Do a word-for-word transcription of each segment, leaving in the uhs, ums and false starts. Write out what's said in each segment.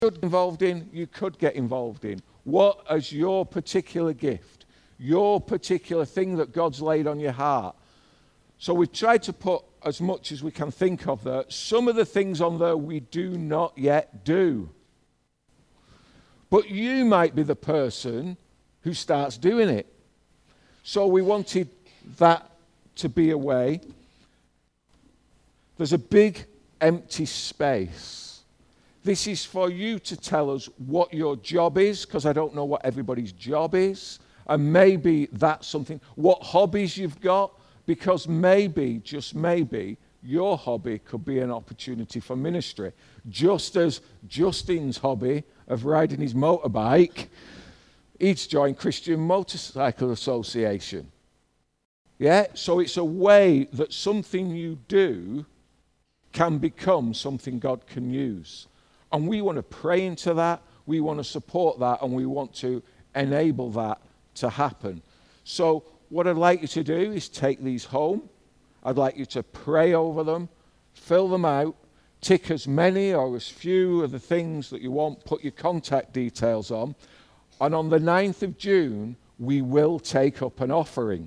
could get involved in, you could get involved in. What is your particular gift? Your particular thing that God's laid on your heart? So we've tried to put as much as we can think of there. Some of the things on there we do not yet do. But you might be the person who starts doing it. So we wanted that to be a way. There's a big empty space. This is for you to tell us what your job is, because I don't know what everybody's job is. And maybe that's something, what hobbies you've got, because maybe, just maybe, your hobby could be an opportunity for ministry. Just as Justin's hobby of riding his motorbike, he's joined Christian Motorcycle Association. Yeah, so it's a way that something you do can become something God can use. And we want to pray into that, we want to support that, and we want to enable that to happen. So what I'd like you to do is take these home. I'd like you to pray over them, fill them out, tick as many or as few of the things that you want, put your contact details on. And on the ninth of June, we will take up an offering.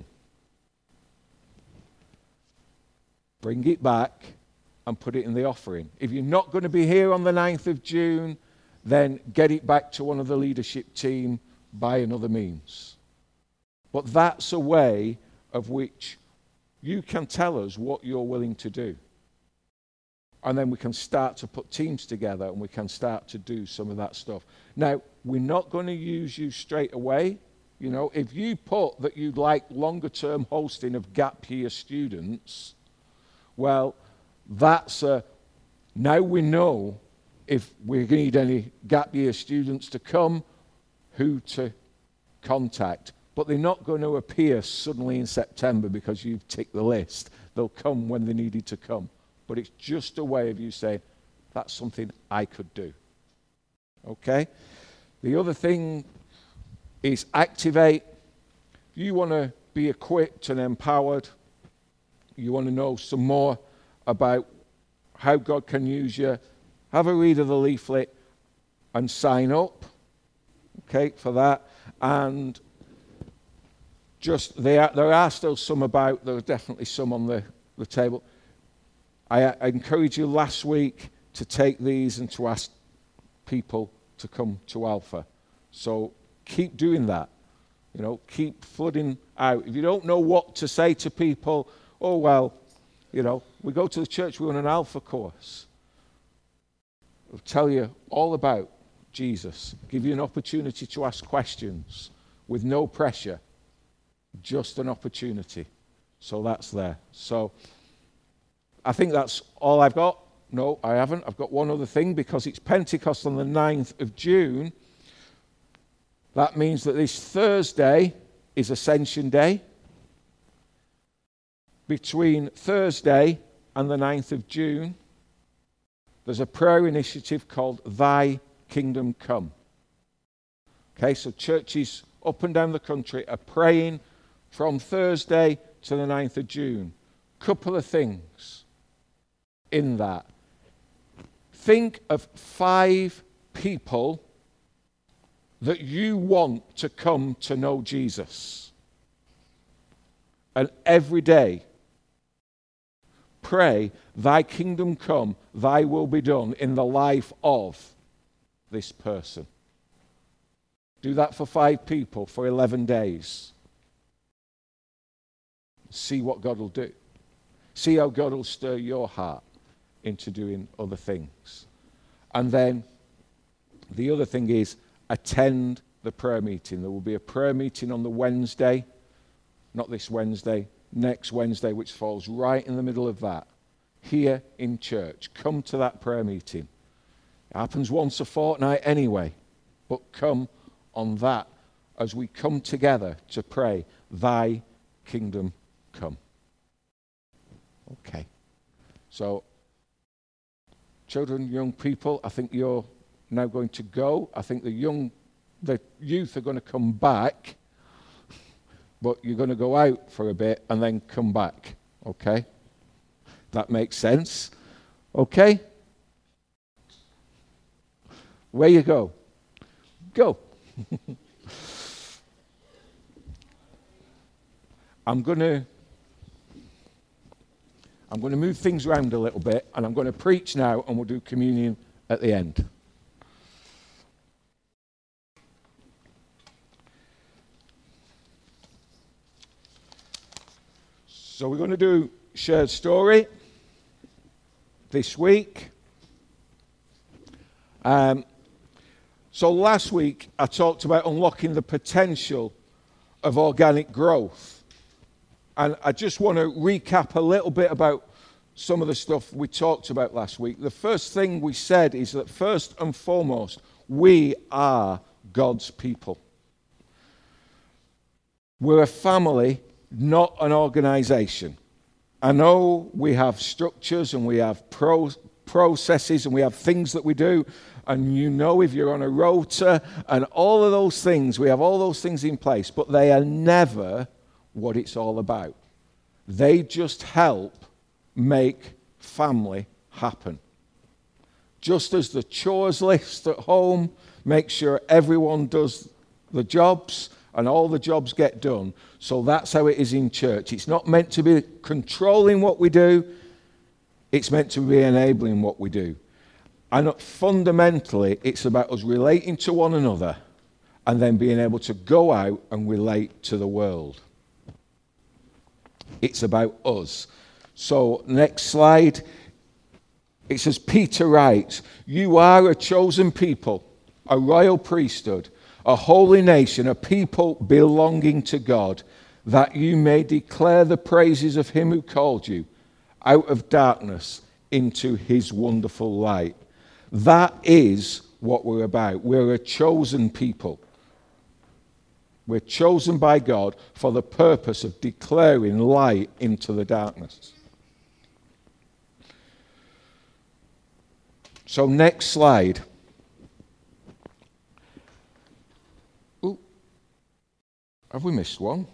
Bring it back and put it in the offering. If you're not going to be here on the ninth of June, then get it back to one of the leadership team by another means. But that's a way of which you can tell us what you're willing to do. And then we can start to put teams together and we can start to do some of that stuff. Now, we're not going to use you straight away. You know, if you put that you'd like longer term hosting of gap year students, well, that's a, now we know if we need any gap year students to come, who to contact. But they're not going to appear suddenly in September because you've ticked the list. They'll come when they needed to come. But it's just a way of you saying, that's something I could do. Okay? The other thing is activate. You want to be equipped and empowered. You want to know some more about how God can use you. Have a read of the leaflet and sign up. Okay, for that. And just there, there are still some about. There are definitely some on the, the table. I, I encourage you last week to take these and to ask people to come to Alpha. So keep doing that. You know, keep flooding out. If you don't know what to say to people, oh, well, you know, we go to the church, we run an Alpha course. It'll tell you all about Jesus. Give you an opportunity to ask questions with no pressure. Just an opportunity. So that's there. So I think that's all I've got. No, I haven't. I've got one other thing because it's Pentecost on the ninth of June. That means that this Thursday is Ascension Day. Between Thursday and the ninth of June, there's a prayer initiative called Thy Kingdom Come. Okay, so churches up and down the country are praying from Thursday to the ninth of June. Couple of things in that. Think of five people that you want to come to know Jesus. And every day, pray, thy kingdom come, thy will be done in the life of this person. Do that for five people for eleven days. See what God will do. See how God will stir your heart into doing other things. And then the other thing is attend the prayer meeting. There will be a prayer meeting on the Wednesday, not this Wednesday, next Wednesday, which falls right in the middle of that, here in church. Come to that prayer meeting. It happens once a fortnight anyway, but come on that as we come together to pray, thy kingdom come. Okay. So, children, young people, I think you're now going to go. I think the young, the youth are going to come back, but you're going to go out for a bit and then come back. Okay? That makes sense. Okay? Where you go? Go. I'm going to I'm going to move things around a little bit, and I'm going to preach now, and we'll do communion at the end. So we're going to do shared story this week. Um, so last week I talked about unlocking the potential of organic growth. And I just want to recap a little bit about some of the stuff we talked about last week. The first thing we said is that first and foremost, we are God's people. We're a family, not an organization. I know we have structures and we have pro- processes and we have things that we do. And you know if you're on a rota and all of those things, we have all those things in place. But they are never what it's all about. They just help make family happen. Just as the chores list at home makes sure everyone does the jobs and all the jobs get done, so that's how it is in church. It's not meant to be controlling what we do, it's meant to be enabling what we do. And fundamentally, it's about us relating to one another and then being able to go out and relate to the world. It's about us. So, next slide. It says, Peter writes, "You are a chosen people, a royal priesthood, a holy nation, a people belonging to God, that you may declare the praises of him who called you out of darkness into his wonderful light." That is what we're about. We're a chosen people. We're chosen by God for the purpose of declaring light into the darkness. So next slide. Ooh, have we missed one?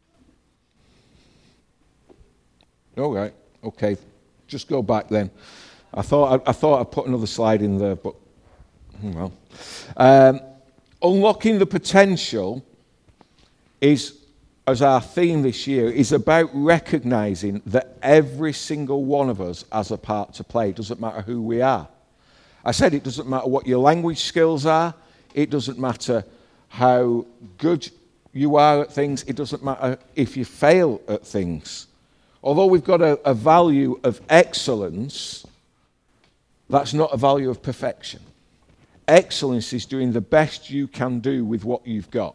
All right, okay. Just go back then. I thought I, I thought I'd put another slide in there, but well. Um, unlocking the potential is, as our theme this year, is about recognizing that every single one of us has a part to play. It doesn't matter who we are. I said it doesn't matter what your language skills are. It doesn't matter how good you are at things. It doesn't matter if you fail at things. Although we've got a, a value of excellence, that's not a value of perfection. Excellence is doing the best you can do with what you've got.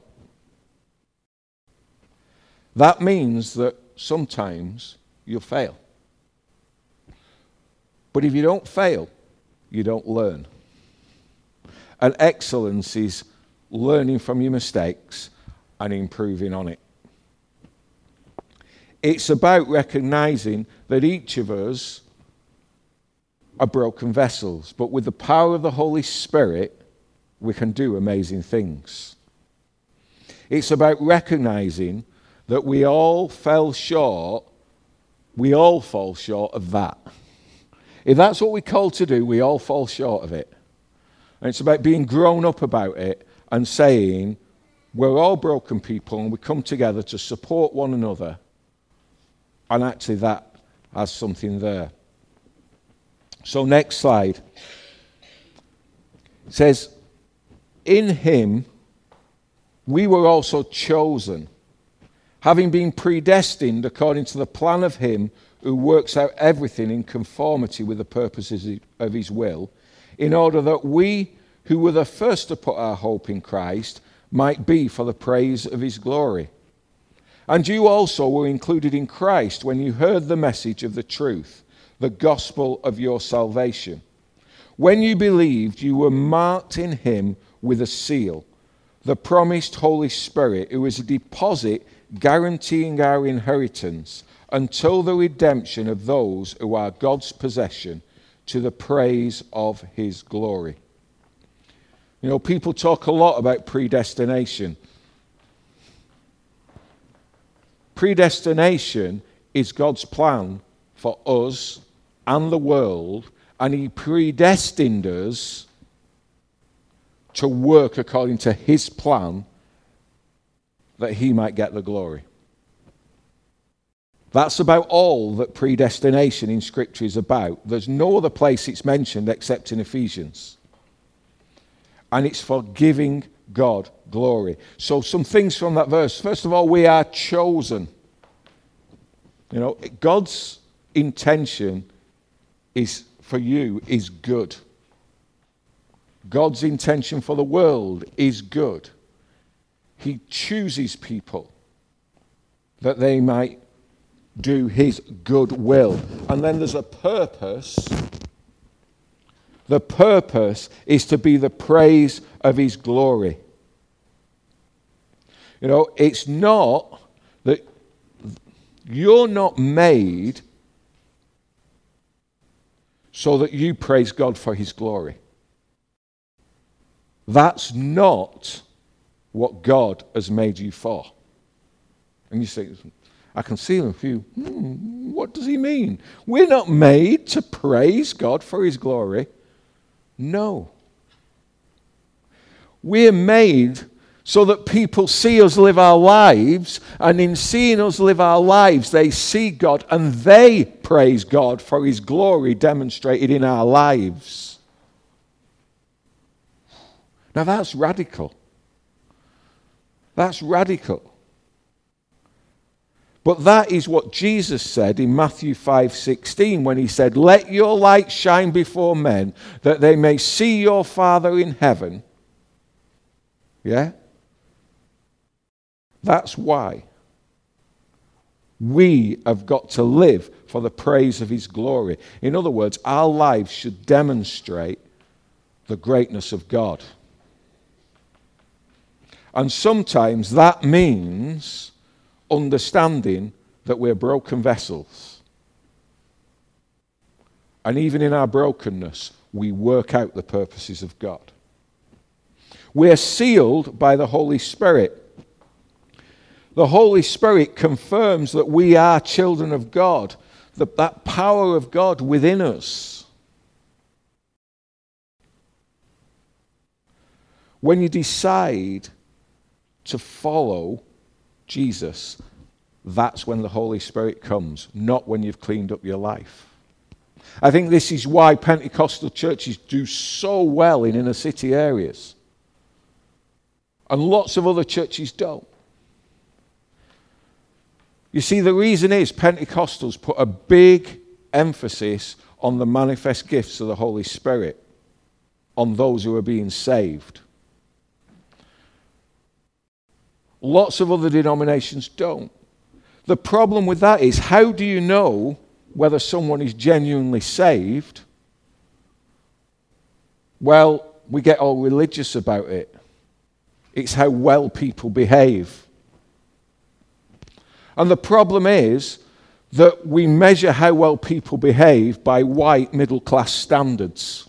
That means that sometimes you'll fail. But if you don't fail, you don't learn. And excellence is learning from your mistakes and improving on it. It's about recognizing that each of us are broken vessels, but with the power of the Holy Spirit, we can do amazing things. It's about recognizing that we all fell short, we all fall short of that. If that's what we're called to do, we all fall short of it. And it's about being grown up about it and saying, we're all broken people and we come together to support one another. And actually that has something there. So next slide. It says, in him we were also chosen, having been predestined according to the plan of him who works out everything in conformity with the purposes of his will, in order that we who were the first to put our hope in Christ might be for the praise of his glory. And you also were included in Christ when you heard the message of the truth, the gospel of your salvation. When you believed, you were marked in him with a seal, the promised Holy Spirit, who is a deposit guaranteeing our inheritance until the redemption of those who are God's possession, to the praise of his glory. You know, people talk a lot about predestination. Predestination is God's plan for us and the world, and he predestined us to work according to his plan that he might get the glory. That's about all that predestination in Scripture is about. There's no other place it's mentioned except in Ephesians. And it's for giving God glory. So some things from that verse. First of all, we are chosen. You know, God's intention is for you is good. God's intention for the world is good. He chooses people that they might do his good will. And then there's a purpose. The purpose is to be the praise of his glory. You know, it's not that you're not made so that you praise God for his glory. That's not what God has made you for. And you say, I can see a few, hmm, what does he mean? We're not made to praise God for his glory. No. We're made so that people see us live our lives, and in seeing us live our lives, they see God and they praise God for his glory demonstrated in our lives. Now that's radical. That's radical. But that is what Jesus said in Matthew five sixteen when he said, let your light shine before men that they may see your Father in heaven. Yeah? That's why we have got to live for the praise of his glory. In other words, our lives should demonstrate the greatness of God. And sometimes that means understanding that we're broken vessels. And even in our brokenness, we work out the purposes of God. We're sealed by the Holy Spirit. The Holy Spirit confirms that we are children of God, that, that power of God within us. When you decide to follow Jesus, that's when the Holy Spirit comes, not when you've cleaned up your life. I think this is why Pentecostal churches do so well in inner city areas. And lots of other churches don't. You see, the reason is Pentecostals put a big emphasis on the manifest gifts of the Holy Spirit, on those who are being saved. Lots of other denominations don't. The problem with that is, how do you know whether someone is genuinely saved? Well, we get all religious about it. It's how well people behave. And the problem is that we measure how well people behave by white middle-class standards.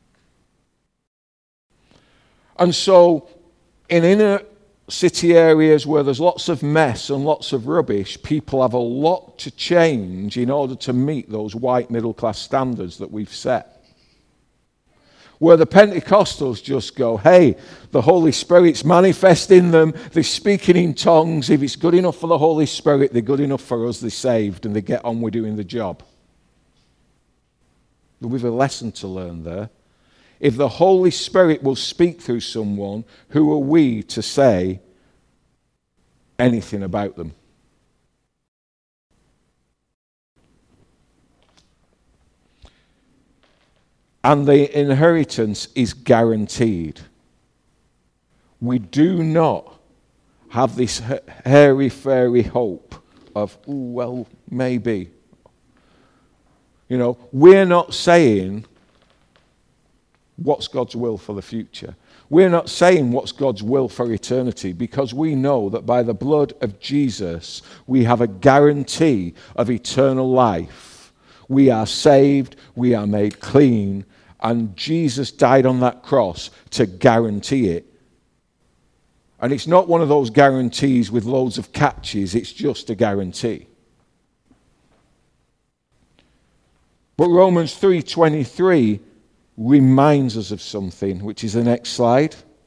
And so, in inner city areas where there's lots of mess and lots of rubbish, people have a lot to change in order to meet those white middle-class standards that we've set. Where the Pentecostals just go, hey, the Holy Spirit's manifest in them, they're speaking in tongues. If it's good enough for the Holy Spirit, they're good enough for us, they're saved, and they get on with doing the job. We've a lesson to learn there. If the Holy Spirit will speak through someone, who are we to say anything about them? And the inheritance is guaranteed. We do not have this hairy-fairy hope of, oh, well, maybe. You know, we're not saying what's God's will for the future. We're not saying what's God's will for eternity, because we know that by the blood of Jesus, we have a guarantee of eternal life. We are saved, we are made clean, and Jesus died on that cross to guarantee it. And it's not one of those guarantees with loads of catches, it's just a guarantee. But Romans three twenty-three reminds us of something, which is the next slide.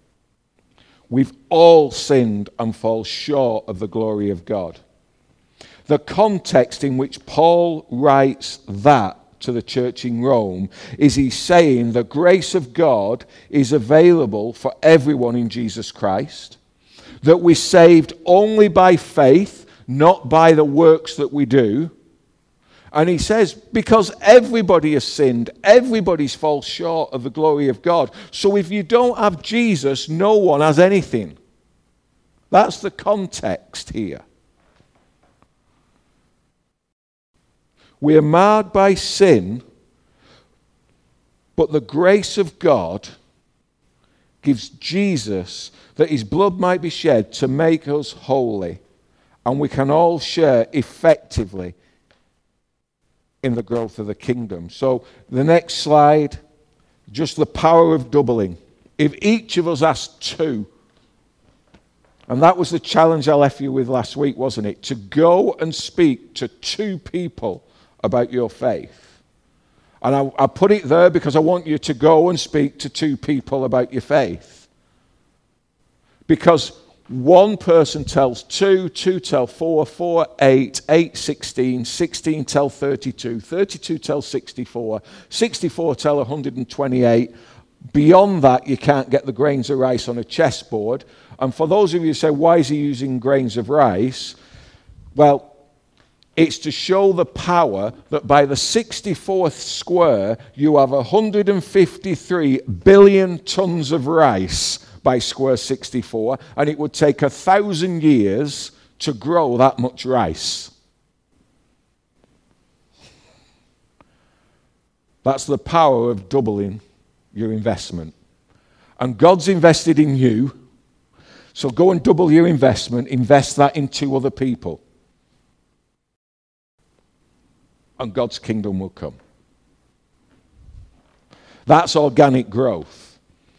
We've all sinned and fall short of the glory of God. The context in which Paul writes that to the church in Rome is he's saying the grace of God is available for everyone in Jesus Christ, that we're saved only by faith, not by the works that we do. And he says, because everybody has sinned, everybody's falls short of the glory of God. So if you don't have Jesus, no one has anything. That's the context here. We are marred by sin, but the grace of God gives Jesus that his blood might be shed to make us holy, and we can all share effectively in the growth of the kingdom. So the next slide, just the power of doubling. If each of us has two, and that was the challenge I left you with last week, wasn't it? To go and speak to two people about your faith. And I, I put it there because I want you to go and speak to two people about your faith. Because one person tells two, two tell four, four, eight, eight, sixteen, sixteen tell thirty-two, thirty-two tell sixty-four, sixty-four tell one hundred twenty-eight. Beyond that, you can't get the grains of rice on a chessboard. And for those of you who say, why is he using grains of rice? Well, it's to show the power that by the sixty-fourth square, you have one hundred fifty-three billion tons of rice by square sixty-four, and it would take a thousand years to grow that much rice. That's the power of doubling your investment. And God's invested in you, so go and double your investment, invest that in two other people. And God's kingdom will come. That's organic growth.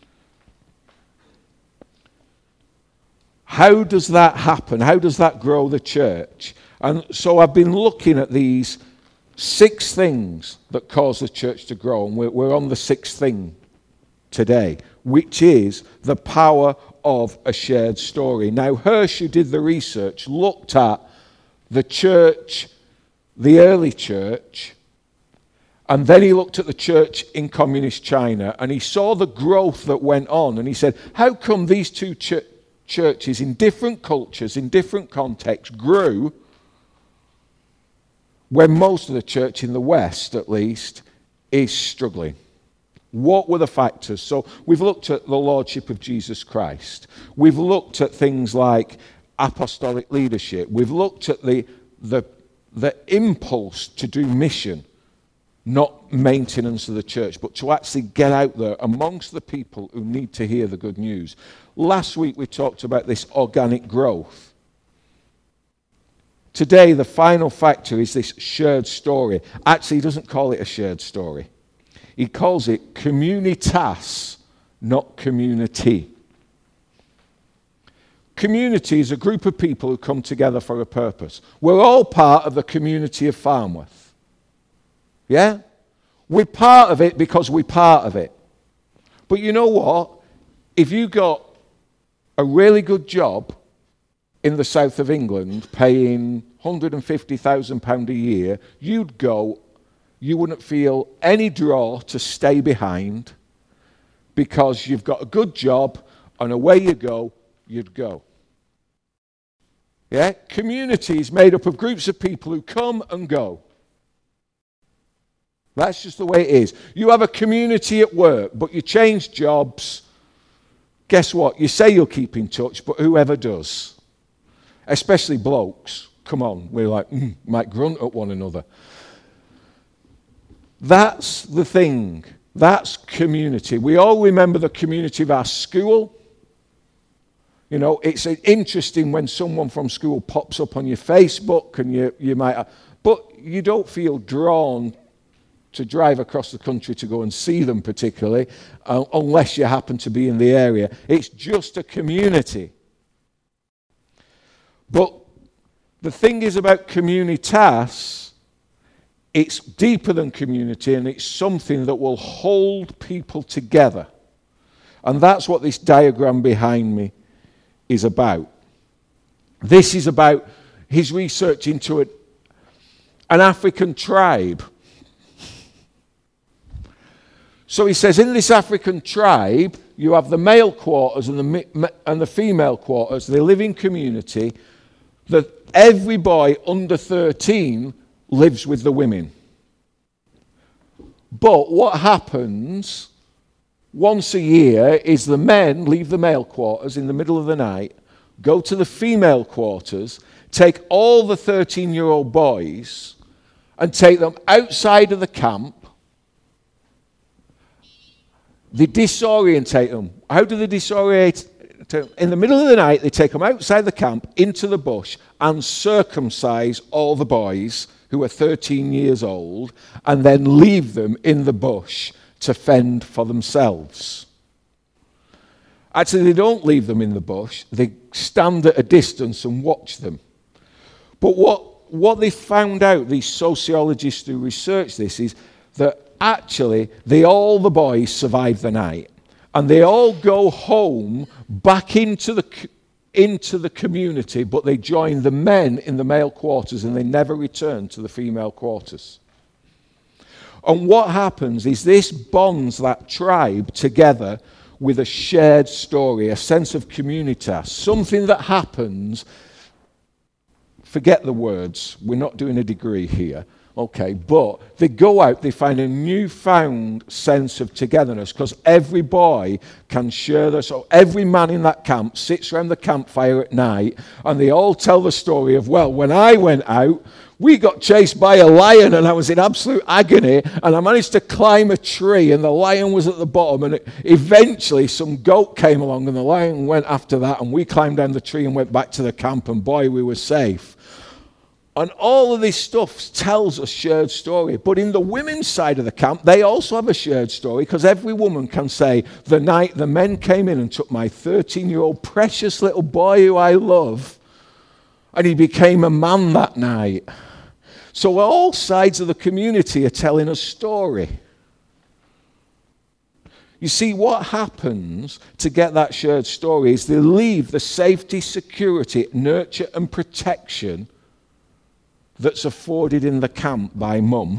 How does that happen? How does that grow the church? And so I've been looking at these six things that cause the church to grow, and we're, we're on the sixth thing today, which is the power of a shared story. Now, Hirsch, who did the research, looked at the church, the early church, and then he looked at the church in communist China, and he saw the growth that went on, and he said, how come these two ch- churches in different cultures, in different contexts, grew when most of the church in the West, at least, is struggling? What were the factors? So we've looked at the lordship of Jesus Christ. We've looked at things like apostolic leadership. We've looked at the the the impulse to do mission, not maintenance of the church, but to actually get out there amongst the people who need to hear the good news. Last week we talked about this organic growth. Today the final factor is this shared story. Actually, he doesn't call it a shared story. He calls it communitas, not community. Community is a group of people who come together for a purpose. We're all part of the community of Farnworth. Yeah? We're part of it because we're part of it. But you know what? If you got a really good job in the south of England paying one hundred fifty thousand pounds a year, you'd go, you wouldn't feel any draw to stay behind because you've got a good job and away you go, you'd go. Yeah? Community is made up of groups of people who come and go. That's just the way it is. You have a community at work, but you change jobs. Guess what? You say you'll keep in touch, but whoever does. Especially blokes. Come on, we're like, mm, might grunt at one another. That's the thing. That's community. We all remember the community of our school. You know, it's interesting when someone from school pops up on your Facebook and you, you might, but you don't feel drawn to drive across the country to go and see them particularly, uh, unless you happen to be in the area. It's just a community. But the thing is about communitas, it's deeper than community, and it's something that will hold people together. And that's what this diagram behind me is about. This is about his research into it, an African tribe. So he says, in this African tribe, you have the male quarters and the, and the female quarters. They live in community. That every boy under thirteen lives with the women. But what happens once a year is the men leave the male quarters in the middle of the night, go to the female quarters, take all the thirteen-year-old boys and take them outside of the camp. They disorientate them. How do they disorientate? In the middle of the night, they take them outside the camp into the bush and circumcise all the boys who are thirteen years old and then leave them in the bush to fend for themselves. Actually, they don't leave them in the bush. They stand at a distance and watch them. But what, what they found out, these sociologists who researched this, is that actually they all the boys survive the night. And they all go home back into the into the community, but they join the men in the male quarters and they never return to the female quarters. And what happens is this bonds that tribe together with a shared story, a sense of communitas, something that happens. Forget the words, we're not doing a degree here. Okay, but they go out, they find a newfound sense of togetherness because every boy can share this. So every man in that camp sits around the campfire at night and they all tell the story of, well, when I went out, we got chased by a lion and I was in absolute agony and I managed to climb a tree and the lion was at the bottom and it, eventually some goat came along and the lion went after that and we climbed down the tree and went back to the camp and boy, we were safe. And all of this stuff tells a shared story. But in the women's side of the camp, they also have a shared story because every woman can say, the night the men came in and took my thirteen-year-old precious little boy who I love, and he became a man that night. So all sides of the community are telling a story. You see, what happens to get that shared story is they leave the safety, security, nurture and protection that's afforded in the camp by mum,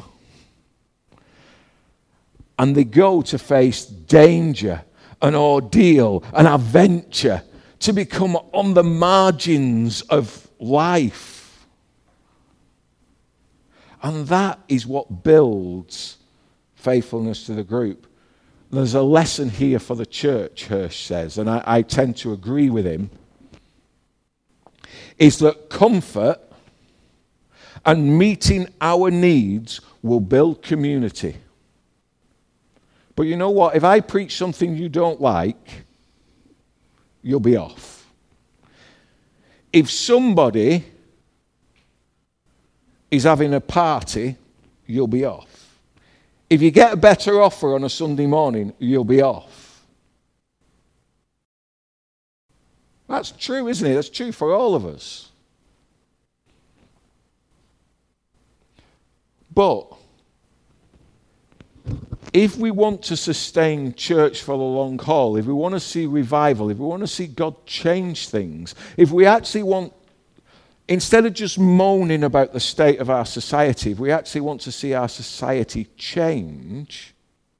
and they go to face danger, an ordeal, an adventure, to become on the margins of life. And that is what builds faithfulness to the group. There's a lesson here for the church, Hirsch says, and I, I tend to agree with him, is that comfort and meeting our needs will build community. But you know what? If I preach something you don't like, you'll be off. If somebody is having a party, you'll be off. If you get a better offer on a Sunday morning, you'll be off. That's true, isn't it? That's true for all of us. But if we want to sustain church for the long haul, if we want to see revival, if we want to see God change things, if we actually want, instead of just moaning about the state of our society, if we actually want to see our society change,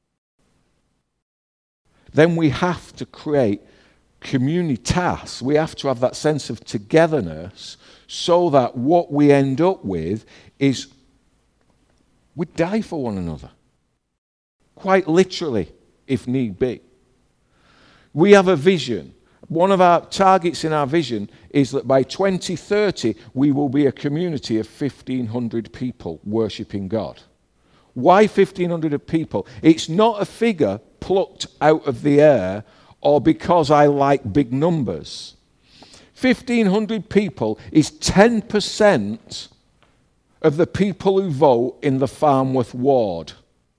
then we have to create communitas. We have to have that sense of togetherness so that what we end up with is we die for one another. Quite literally, if need be. We have a vision. One of our targets in our vision is that by twenty thirty, we will be a community of fifteen hundred people worshipping God. Why fifteen hundred people? It's not a figure plucked out of the air or because I like big numbers. fifteen hundred people is ten percent of the people who vote in the Farnworth ward.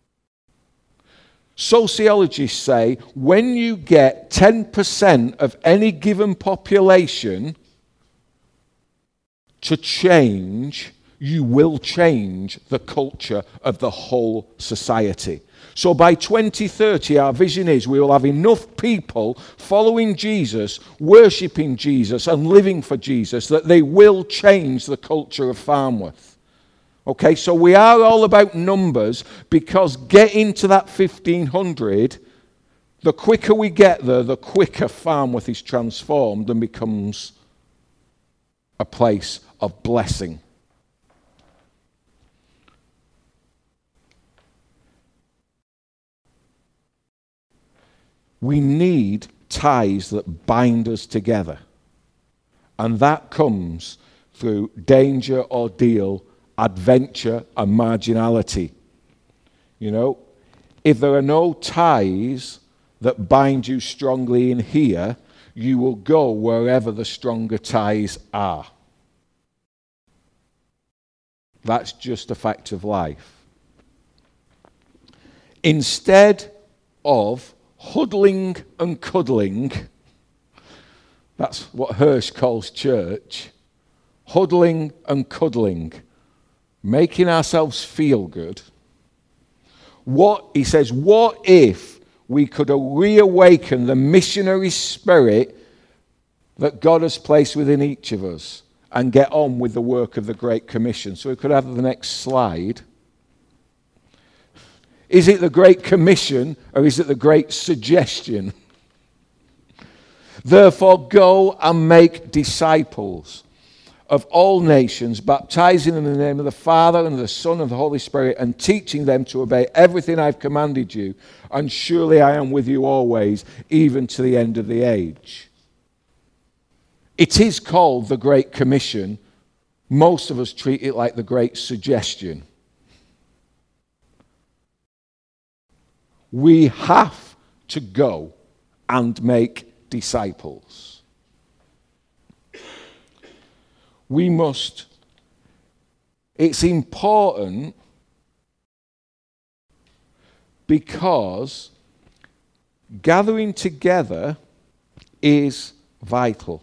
Sociologists say when you get ten percent of any given population to change, you will change the culture of the whole society. So by twenty thirty, our vision is we will have enough people following Jesus, worshipping Jesus, and living for Jesus that they will change the culture of Farnworth. Okay, so we are all about numbers, because getting to that fifteen hundred, the quicker we get there, the quicker Farnworth is transformed and becomes a place of blessing. We need ties that bind us together. And that comes through danger, ordeal, adventure, and marginality. You know, if there are no ties that bind you strongly in here, you will go wherever the stronger ties are. That's just a fact of life. Instead of huddling and cuddling, that's what Hirsch calls church, huddling and cuddling, making ourselves feel good. What, he says, what if we could reawaken the missionary spirit that God has placed within each of us and get on with the work of the Great Commission? So we could have the next slide. Is it the Great Commission or is it the Great Suggestion? Therefore, go and make disciples of all nations, baptizing them in the name of the Father and of the Son and of the Holy Spirit, and teaching them to obey everything I've commanded you. And surely I am with you always, even to the end of the age. It is called the Great Commission. Most of us treat it like the Great Suggestion. We have to go and make disciples. We must, it's important because gathering together is vital.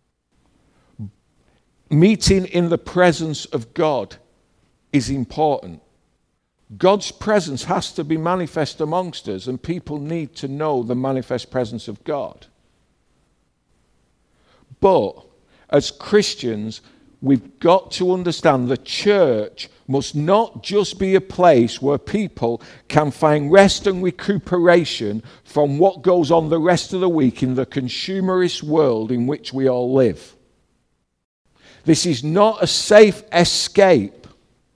Meeting in the presence of God is important. God's presence has to be manifest amongst us, and people need to know the manifest presence of God. But as Christians, we've got to understand the church must not just be a place where people can find rest and recuperation from what goes on the rest of the week in the consumerist world in which we all live. This is not a safe escape,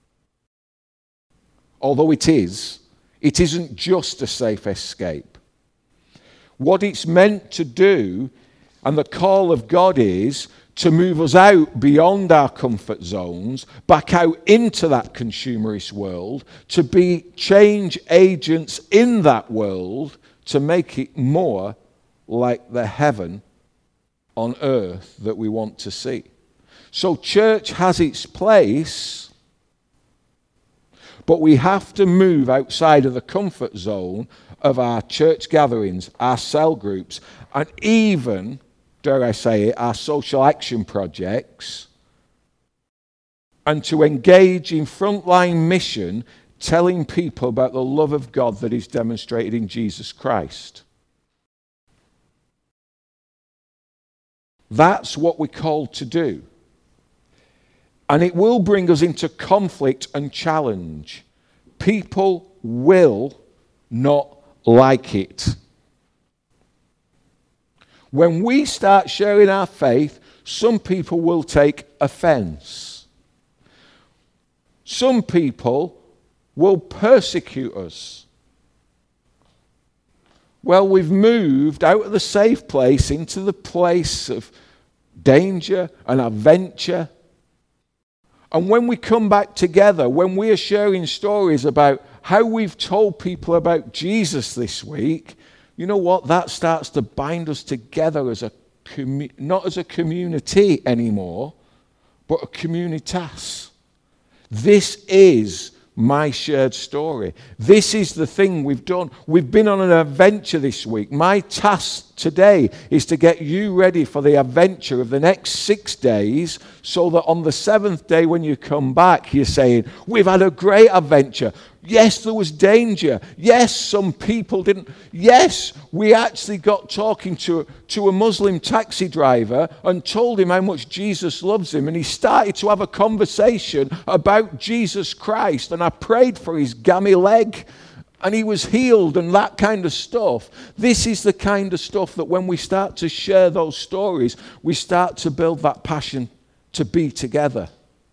although it is. It isn't just a safe escape. What it's meant to do, and the call of God is, to move us out beyond our comfort zones, back out into that consumerist world, to be change agents in that world, to make it more like the heaven on earth that we want to see. So church has its place, but we have to move outside of the comfort zone of our church gatherings, our cell groups, and even, dare I say it, our social action projects, and to engage in frontline mission, telling people about the love of God that is demonstrated in Jesus Christ. That's what we're called to do. And it will bring us into conflict and challenge. People will not like it. When we start sharing our faith, some people will take offense. Some people will persecute us. Well, we've moved out of the safe place into the place of danger and adventure. And when we come back together, when we are sharing stories about how we've told people about Jesus this week, you know what? That starts to bind us together as a commu- not as a community anymore, but a communitas. This is my shared story. This is the thing we've done. We've been on an adventure this week. My task today is to get you ready for the adventure of the next six days so that on the seventh day when you come back, you're saying, we've had a great adventure. Yes, there was danger. Yes, some people didn't. Yes, we actually got talking to, to a Muslim taxi driver and told him how much Jesus loves him. And he started to have a conversation about Jesus Christ. And I prayed for his gammy leg. And he was healed and that kind of stuff. This is the kind of stuff that when we start to share those stories, we start to build that passion to be together.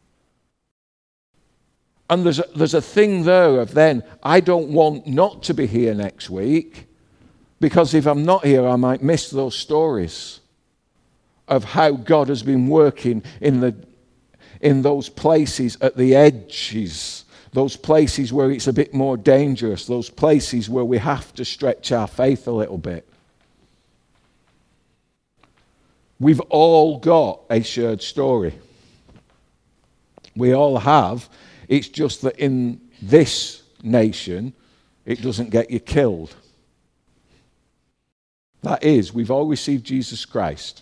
And there's a, there's a thing there of then, I don't want not to be here next week, because if I'm not here, I might miss those stories of how God has been working in the in those places at the edges, those places where it's a bit more dangerous, those places where we have to stretch our faith a little bit. We've all got a shared story. We all have. It's just that in this nation, it doesn't get you killed. That is, we've all received Jesus Christ.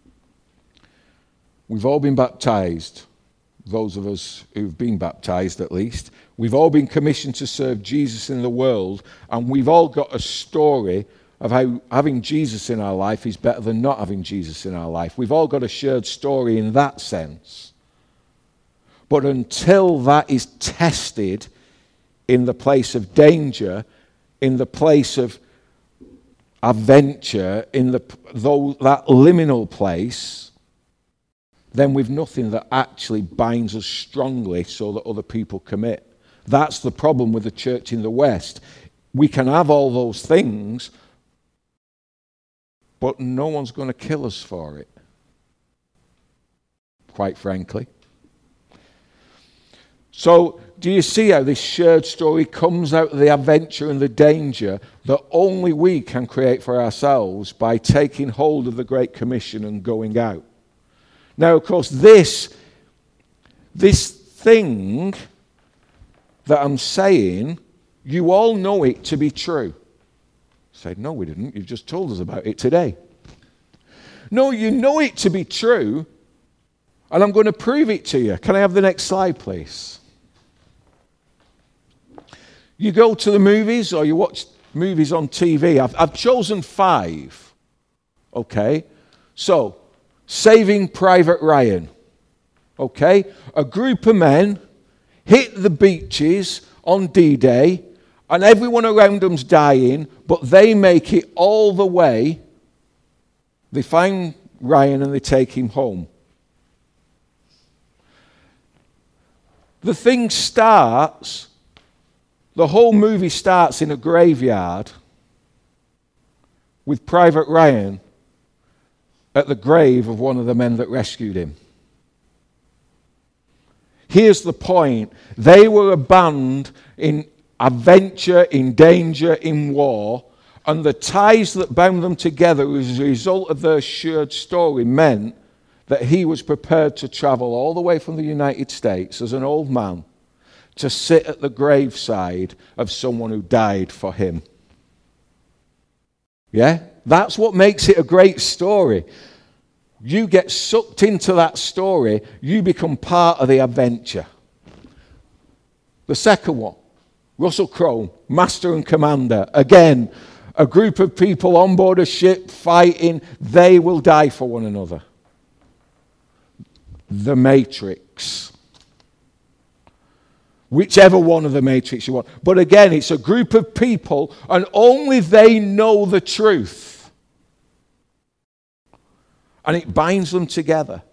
We've all been baptized, those of us who've been baptized at least. We've all been commissioned to serve Jesus in the world, and we've all got a story of how having Jesus in our life is better than not having Jesus in our life. We've all got a shared story in that sense. But until that is tested in the place of danger, in the place of adventure, in the though, that liminal place, then we've nothing that actually binds us strongly so that other people commit. That's the problem with the church in the West. We can have all those things, but no one's going to kill us for it, quite frankly. So, do you see how this shared story comes out of the adventure and the danger that only we can create for ourselves by taking hold of the Great Commission and going out? Now, of course, this, this thing that I'm saying, you all know it to be true. I said, no, we didn't. You've just told us about it today. No, you know it to be true, and I'm going to prove it to you. Can I have the next slide, please? You go to the movies or you watch movies on T V. I've, I've chosen five. Okay? So, Saving Private Ryan. Okay? A group of men hit the beaches on D-Day and everyone around them's dying, but they make it all the way. They find Ryan and they take him home. The thing starts... The whole movie starts in a graveyard with Private Ryan at the grave of one of the men that rescued him. Here's the point. They were a band in adventure, in danger, in war, and the ties that bound them together as a result of their shared story meant that he was prepared to travel all the way from the United States as an old man to sit at the graveside of someone who died for him. Yeah? That's what makes it a great story. You get sucked into that story, you become part of the adventure. The second one, Russell Crowe, Master and Commander. Again, a group of people on board a ship fighting, they will die for one another. The Matrix. Whichever one of the Matrix you want. But again, it's a group of people and only they know the truth. And it binds them together.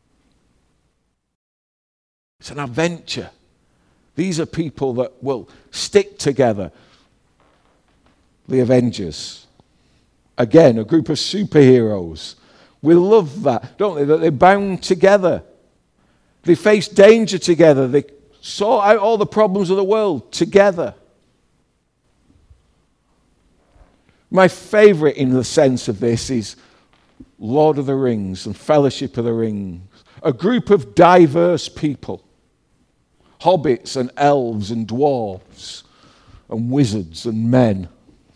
It's an adventure. These are people that will stick together. The Avengers. Again, a group of superheroes. We love that, don't they? That they're bound together. They face danger together. They sort out all the problems of the world together. My favorite in the sense of this is Lord of the Rings and Fellowship of the Rings. A group of diverse people. Hobbits and elves and dwarves and wizards and men.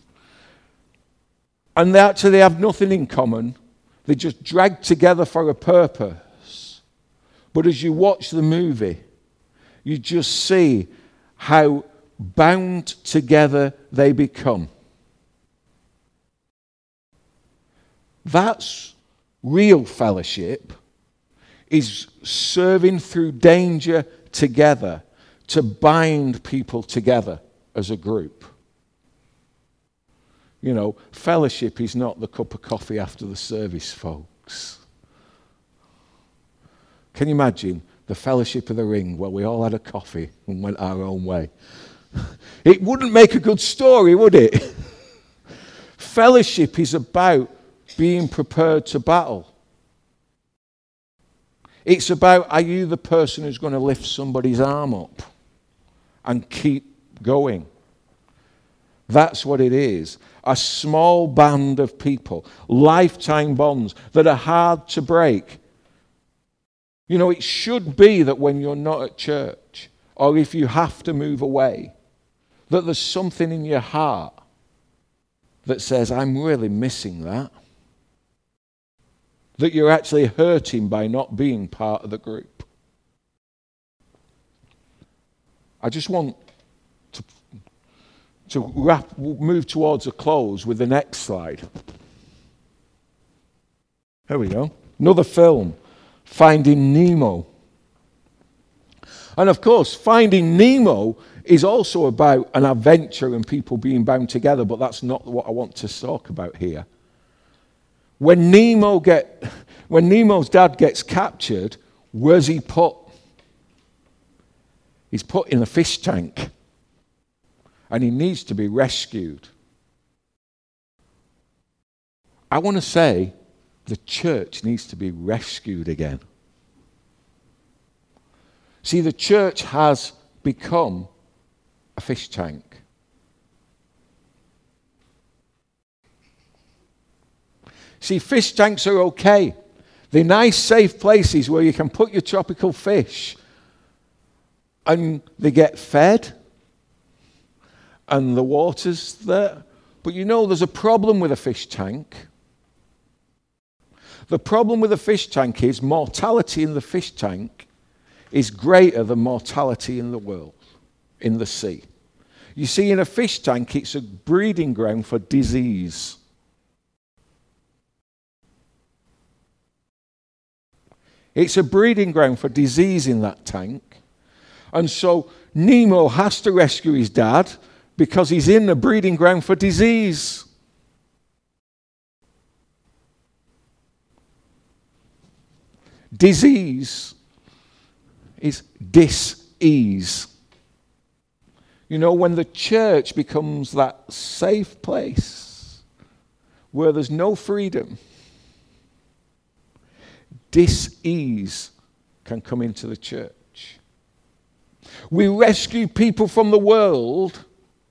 And they actually have nothing in common. They just drag together for a purpose. But as you watch the movie, you just see how bound together they become. That's real fellowship, is serving through danger together to bind people together as a group. You know, fellowship is not the cup of coffee after the service, folks. Can you imagine the Fellowship of the Ring where we all had a coffee and went our own way? It wouldn't make a good story, would it? Fellowship is about being prepared to battle. It's about, are you the person who's going to lift somebody's arm up and keep going? That's what it is. A small band of people, lifetime bonds that are hard to break. You know, it should be that when you're not at church, or if you have to move away, that there's something in your heart that says, I'm really missing that. That you're actually hurting by not being part of the group. I just want to, to wrap, move towards a close with the next slide. There we go. Another film, Finding Nemo. And of course, Finding Nemo is also about an adventure and people being bound together, but that's not what I want to talk about here. When Nemo get, when Nemo's dad gets captured, where's he put? He's put in a fish tank, and he needs to be rescued. I want to say the church needs to be rescued again. See, the church has become a fish tank. See, fish tanks are okay. They're nice, safe places where you can put your tropical fish and they get fed and the water's there. But you know, there's a problem with a fish tank. The problem with a fish tank is mortality in the fish tank is greater than mortality in the world, in the sea. You see, in a fish tank, it's a breeding ground for disease. It's a breeding ground for disease in that tank. And so Nemo has to rescue his dad because he's in the breeding ground for disease. Disease is dis-ease. You know, when the church becomes that safe place where there's no freedom, dis-ease can come into the church. We rescue people from the world,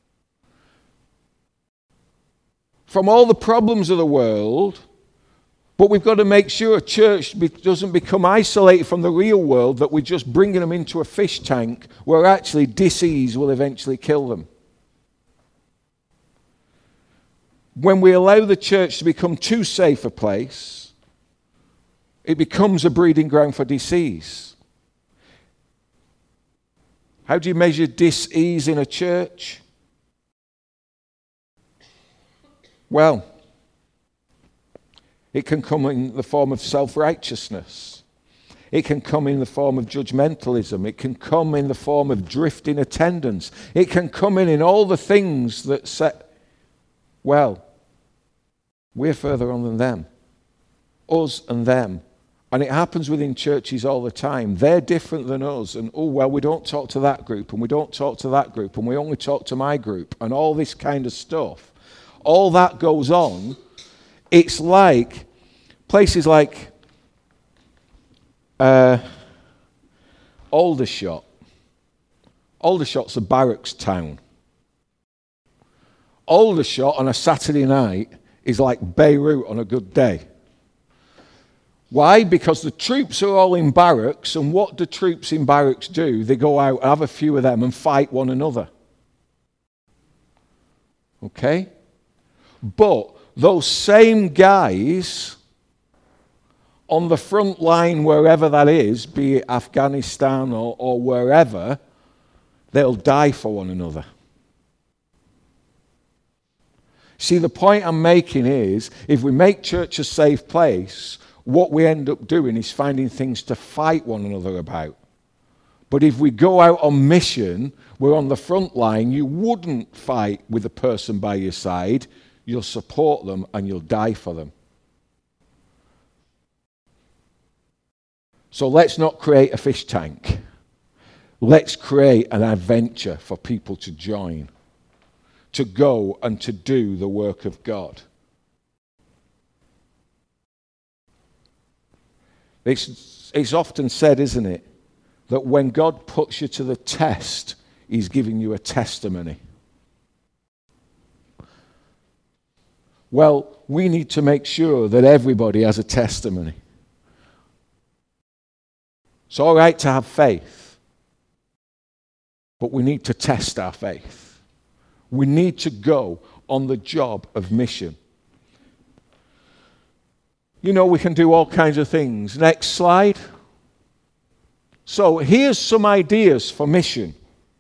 from all the problems of the world, but we've got to make sure a church be- doesn't become isolated from the real world, that we're just bringing them into a fish tank where actually dis-ease will eventually kill them. When we allow the church to become too safe a place, it becomes a breeding ground for disease. How do you measure dis-ease in a church? Well, it can come in the form of self-righteousness. It can come in the form of judgmentalism. It can come in the form of drifting attendance. It can come in in all the things that say, well, we're further on than them. Us and them. And it happens within churches all the time. They're different than us. And, oh, well, we don't talk to that group, and we don't talk to that group, and we only talk to my group, and all this kind of stuff. All that goes on. It's like places like uh, Aldershot. Aldershot's a barracks town. Aldershot on a Saturday night is like Beirut on a good day. Why? Because the troops are all in barracks, and what do troops in barracks do? They go out, have a few of them, and fight one another. Okay? But those same guys on the front line, wherever that is, be it Afghanistan or, or wherever, they'll die for one another. See, the point I'm making is, if we make church a safe place, what we end up doing is finding things to fight one another about. But if we go out on mission, we're on the front line, you wouldn't fight with the person by your side. You'll support them and you'll die for them. So let's not create a fish tank. Let's create an adventure for people to join, to go and to do the work of God. It's, it's often said, isn't it, that when God puts you to the test, he's giving you a testimony. Well, we need to make sure that everybody has a testimony. It's all right to have faith, but we need to test our faith. We need to go on the job of mission. You know, we can do all kinds of things. Next slide. So here's some ideas for mission.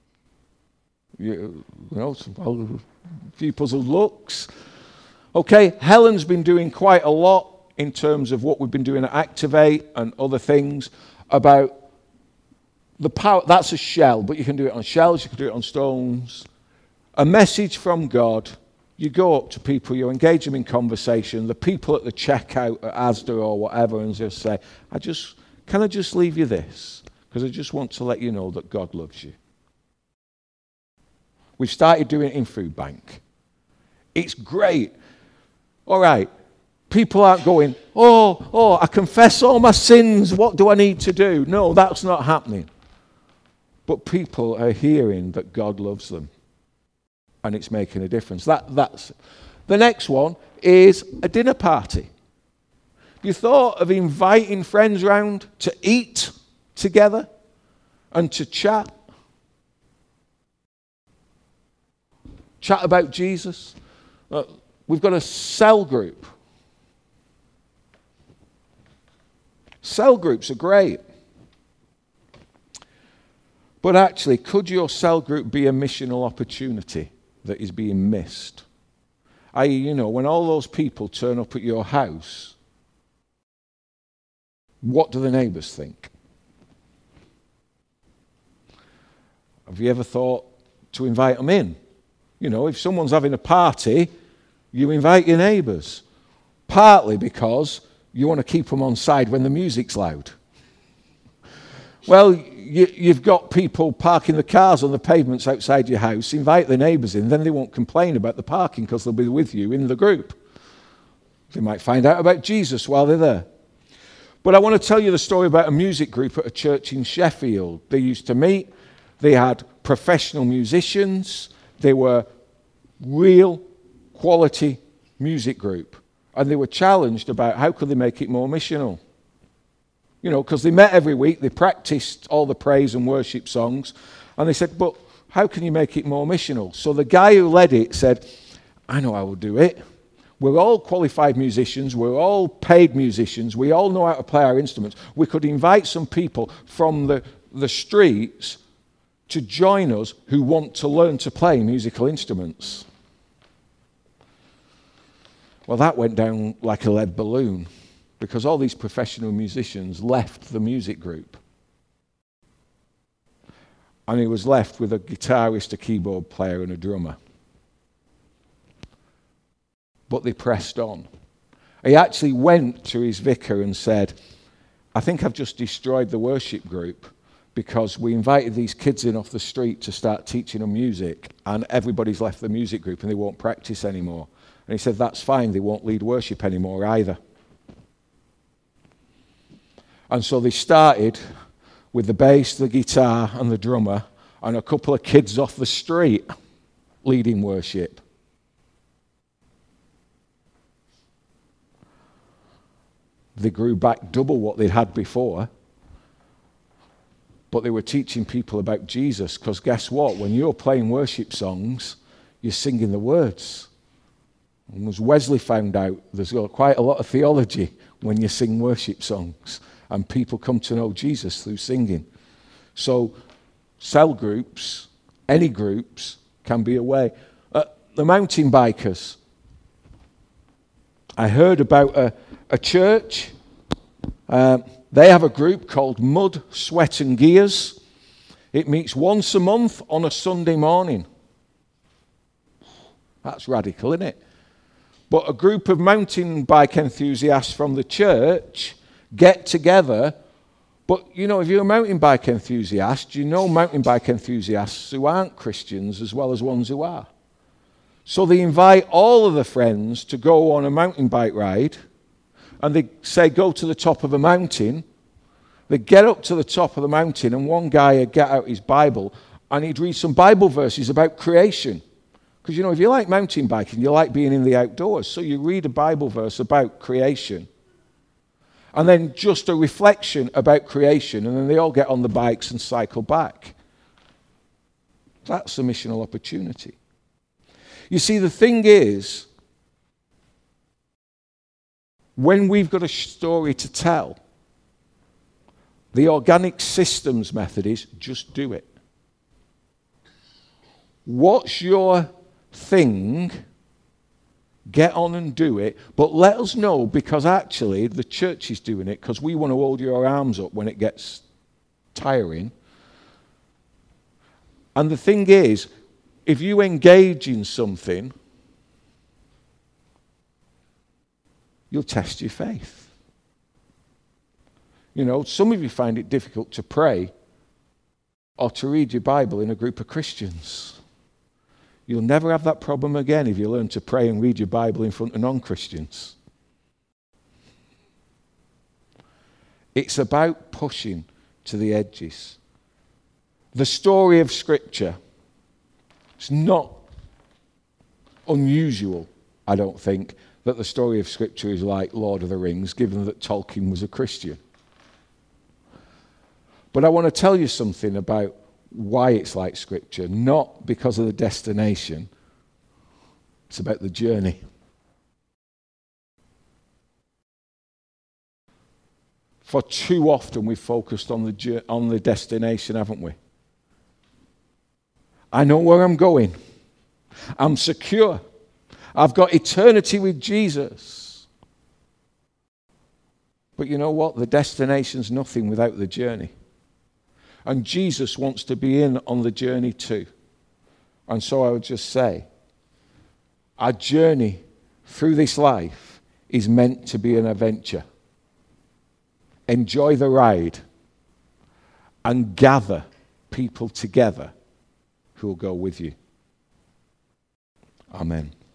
You, you know, some, well, a few puzzled looks. Okay, Helen's been doing quite a lot in terms of what we've been doing at Activate and other things about the power. That's a shell, but you can do it on shells, you can do it on stones. A message from God. You go up to people, you engage them in conversation. The people at the checkout at Asda or whatever, and just say, "I just can I just leave you this? Because I just want to let you know that God loves you." We've started doing it in Food Bank. It's great. All right. People aren't going, oh, oh, I confess all my sins. What do I need to do? No, that's not happening. But people are hearing that God loves them. And it's making a difference. That, that's the next one is a dinner party. Have you thought of inviting friends round to eat together and to chat? Chat about Jesus. Uh, we've got a cell group. Cell groups are great. But actually, could your cell group be a missional opportunity that is being missed? that is, you know, when all those people turn up at your house, what do the neighbours think? Have you ever thought to invite them in? You know, if someone's having a party, you invite your neighbours. Partly because you want to keep them on side when the music's loud. Well, you, you've got people parking the cars on the pavements outside your house. Invite the neighbours in, then they won't complain about the parking because they'll be with you in the group. They might find out about Jesus while they're there. But I want to tell you the story about a music group at a church in Sheffield. They used to meet. They had professional musicians. They were real quality music group. And they were challenged about how could they make it more missional. You know, because they met every week, they practiced all the praise and worship songs, and they said, but how can you make it more missional? So the guy who led it said, I know how we'll do it. We're all qualified musicians, we're all paid musicians, we all know how to play our instruments. We could invite some people from the, the streets to join us who want to learn to play musical instruments. Well, that went down like a lead balloon because all these professional musicians left the music group. And he was left with a guitarist, a keyboard player, and a drummer. But they pressed on. He actually went to his vicar and said, I think I've just destroyed the worship group because we invited these kids in off the street to start teaching them music, and everybody's left the music group and they won't practice anymore. And he said, that's fine, they won't lead worship anymore either. And so they started with the bass, the guitar, and the drummer, and a couple of kids off the street leading worship. They grew back double what they'd had before, but they were teaching people about Jesus, because guess what? When you're playing worship songs, you're singing the words. And as Wesley found out, there's quite a lot of theology when you sing worship songs, and people come to know Jesus through singing. So cell groups, any groups, can be a way. Uh, the mountain bikers, I heard about a, a church. Uh, they have a group called Mud, Sweat and Gears. It meets once a month on a Sunday morning. That's radical, isn't it? But a group of mountain bike enthusiasts from the church get together. But, you know, if you're a mountain bike enthusiast, you know mountain bike enthusiasts who aren't Christians as well as ones who are. So they invite all of the friends to go on a mountain bike ride, and they say, go to the top of a mountain. They get up to the top of the mountain, and one guy would get out his Bible, and he'd read some Bible verses about creation. Because, you know, if you like mountain biking, you like being in the outdoors. So you read a Bible verse about creation. And then just a reflection about creation, and then they all get on the bikes and cycle back. That's a missional opportunity. You see, the thing is, when we've got a story to tell, the organic systems method is just do it. What's your thing? Get on and do it, but let us know, because actually the church is doing it, because we want to hold your arms up when it gets tiring. And the thing is, if you engage in something, you'll test your faith. You know, some of you find it difficult to pray or to read your Bible in a group of Christians. You'll never have that problem again if you learn to pray and read your Bible in front of non-Christians. It's about pushing to the edges. The story of Scripture, it's not unusual, I don't think, that the story of Scripture is like Lord of the Rings, given that Tolkien was a Christian. But I want to tell you something about why it's like Scripture, not because of the destination. It's about the journey. For too often we've focused on the on the destination, haven't we? I know where I'm going. I'm secure. I've got eternity with Jesus. But you know what? The destination's nothing without the journey. And Jesus wants to be in on the journey too. And so I would just say, our journey through this life is meant to be an adventure. Enjoy the ride and gather people together who will go with you. Amen.